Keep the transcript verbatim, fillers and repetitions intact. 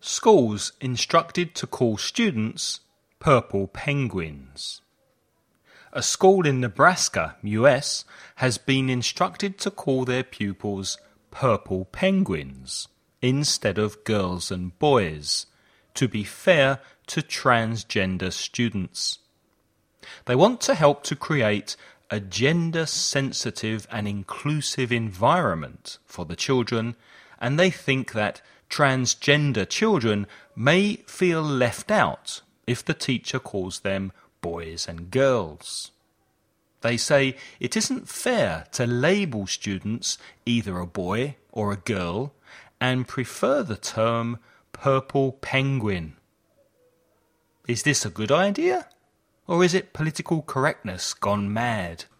Schools instructed to call students purple penguins. A school in Nebraska, U S, has been instructed to call their pupils purple penguins instead of girls and boys, to be fair to transgender students. They want to help to create a gender-sensitive and inclusive environment for the children, and they think that transgender children may feel left out if the teacher calls them boys and girls. They say it isn't fair to label students either a boy or a girl and prefer the term purple penguin. Is this a good idea? Or is it political correctness gone mad?